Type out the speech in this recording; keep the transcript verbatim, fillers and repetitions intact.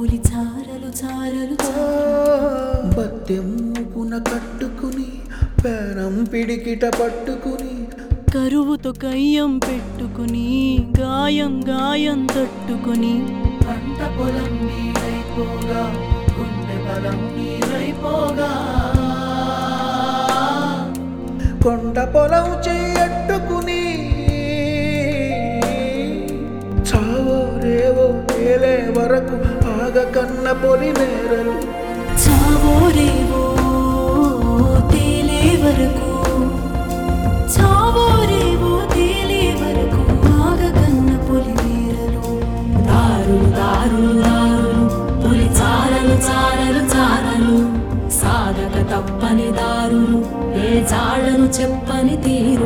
పులి చారలు చారలు బత్తెమ్ముపున కట్టుకుని పేరం పిడికిట పట్టుకుని కరువుతో కయ్యం పెట్టుకుని గాయం గాయం తట్టుకుని పంట పొలం నీరైపోగా గుండె బలం నీరైపోగా కొండ పొలం చెయ్యట్టుకుని చావో రేవో తేలే వరకు ఆగ కన్న పొలి నేరలు చావో రేవో తేలే వరకు చావో రేవో తేలే వరకు ఆగ కన్న పొలి నేరలు దారులు దారులు దారులు పులి చారలు చారలు చారలు సాగక తప్పని దారులు ఏ జాడను చెప్పని తీరు